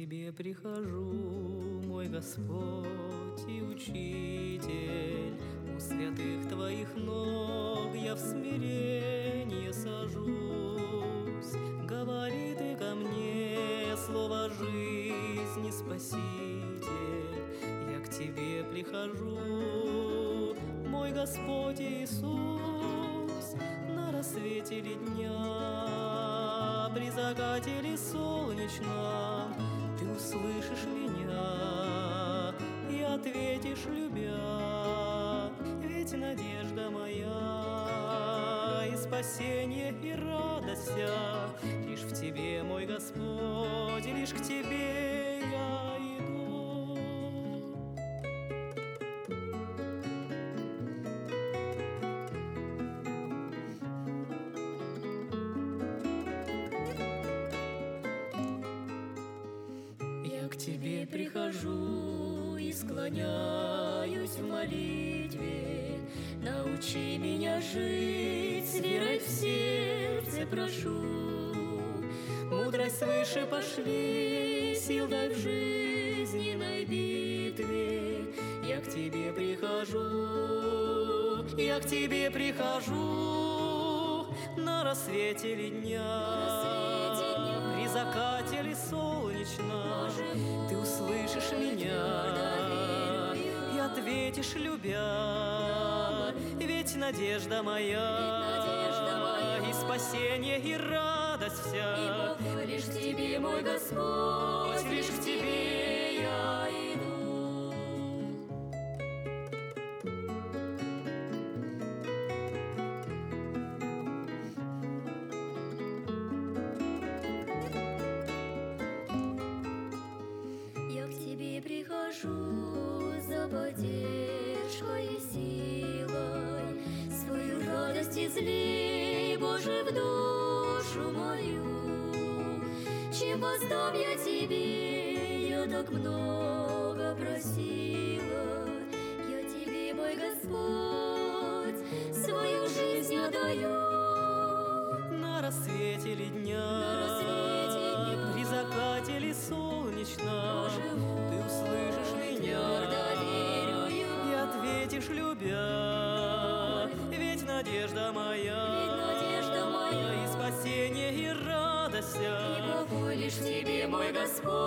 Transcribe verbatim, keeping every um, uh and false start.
Тебе прихожу, мой Господь и Учитель, у святых Твоих ног я в смирение сажусь. Говори Ты ко мне слово жизни, Спаситель, я к Тебе прихожу, мой Господь Иисус. На рассвете ли дня, при закате ли солнечном, Ты услышишь меня и ответишь, любя. Ведь надежда моя и спасение, и радость вся лишь в Тебе, мой Господь, и лишь к Тебе я иду. Я к Тебе прихожу и склоняюсь в молитве. Научи меня жить, с верой в сердце прошу. Мудрость свыше пошли, сил дай в жизненной битве. Я к Тебе прихожу, я к Тебе прихожу. На рассвете ли дня, при закате ли солнечном, Ты услышишь меня и ответишь, любя. Ведь надежда моя и спасение, и радость вся лишь к Тебе, мой Господь, лишь к Тебе я иду. Я к Тебе прихожу за поддержкой и силой, свою радость излей, Боже, в душу мою. Чем воздам я Тебе, я так много просила. Я Тебе, мой Господь, свою жизнь отдаю. На рассвете ли дня, На рассвете дня, при закате ли солнечном, Ты услышишь меня и ответишь, любя. Ведь надежда моя, Ведь надежда моя и спасение, и радость вся и покой лишь в Тебе, мой Господь.